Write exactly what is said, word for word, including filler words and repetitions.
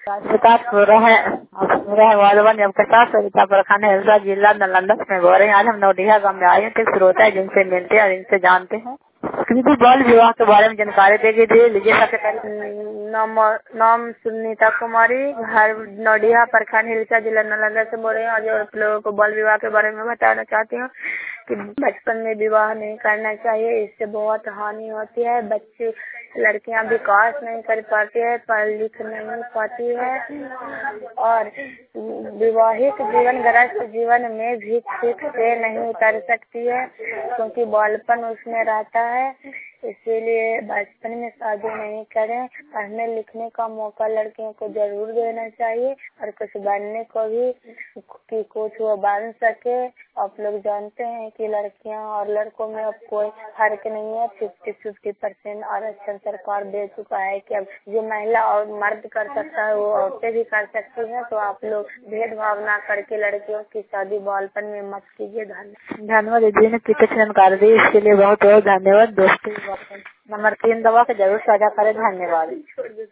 विकास हो रहा है अब हो रहा है वालवन एवं कटास सरिता प्रखंड हिलसा जिला नालंदा में हो रहे हैं। आज हम नौडिया गांव में आए हैं। कुछ श्रोता है जिनसे मिलते हैं और इनसे जानते हैं कृषि बाल विवाह के बारे में जानकारी देगी। दे लीजिए। सबसे पहले नाम नाम सुनीता कुमारी, घर नौडिया प्रखंड हिलसा जिला नालंदा से बोल रहे हैं। आज आप लोगों को बाल विवाह के बारे में बताना चाहती हूँ कि बचपन में विवाह नहीं करना चाहिए, इससे बहुत हानि होती है। बच्चे लड़कियां विकास नहीं कर पाती है, पढ़ लिख नहीं पाती है और विवाहित जीवन गृहस्थ जीवन में भी ठीक से नहीं उतर सकती है क्योंकि बालपन उसमें रहता है। इसीलिए बचपन में शादी नहीं करें। पढ़ने लिखने का मौका लड़कियों को जरूर देना चाहिए और कुछ बनने को भी कि कुछ वो बन सके। आप लोग जानते हैं कि लड़कियां और लड़कों में अब कोई फर्क नहीं है। फिफ्टी फिफ्टी परसेंट आरक्षण सरकार दे चुका है कि अब जो महिला और मर्द कर सकता है वो औरतें भी कर सकती है। तो आप लोग भेदभाव ना करके लड़कियों की शादी बालपन में मत कीजिए। धन्यवाद दीदी ने कितने जानकारी दी, इसके लिए बहुत बहुत धन्यवाद। दोस्तों नंबर तीन दबा के जरूर साझा करें। धन्यवाद।